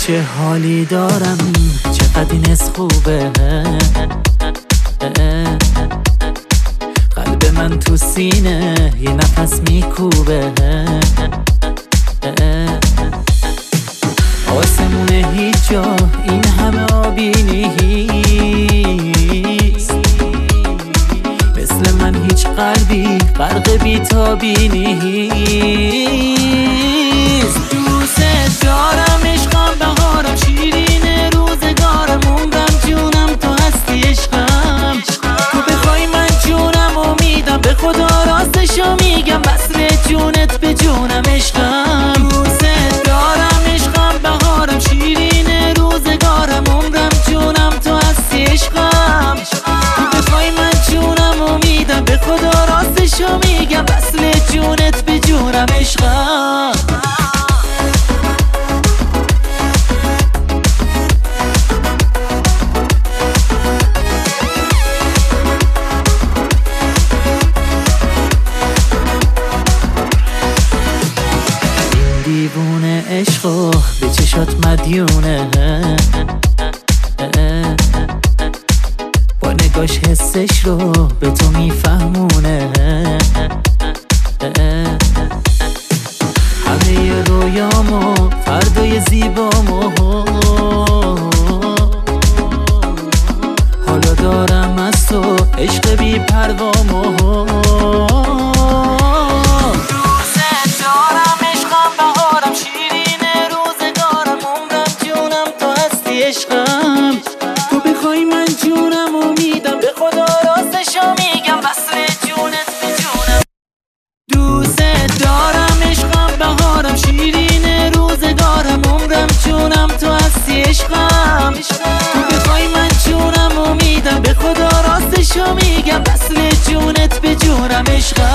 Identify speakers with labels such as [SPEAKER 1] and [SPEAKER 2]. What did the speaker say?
[SPEAKER 1] چه حالی دارم، چقدر این حس خوبه. قلب من تو سینه یه نفس میکوبه. آسمونه هیچ جا این همه آبی نیست، مثل من هیچ قلبی غرق بی‌تابی نیست. دوست دارم عشقم، بهارم، شیرین روزگارم، عمرم، جونم تو هستی عشقم. تو بخوای من جونم امیدم، به خدا راستشو میگم، وصل جونت به جونم عشقم. دوست دارم عشقم، بهارم، شیرین روزگارم، عمرم، جونم تو هستی عشقم. تو بخوای من جونم امیدم، به خدا راستشو میگم، وصل جونت به جونم عشقم. دیوونه عشقو به چشات مدیونه، با نگاش حسش رو به تو میفهمونه. همه رویامو، فردای زیبامو، حالا دارم از تو عشق بی پروامو. تو بخوای من جونم امیدم، به خدا راستشو میگم، وصل جونت به جونم. دوست دارم عشقم، بهارم، شیرین روزگارم، عمرم، جونم تو هستی عشقم. تو بخوای من جونم امیدم، به خدا راستشو میگم، وصل جونت به جونم عشقم.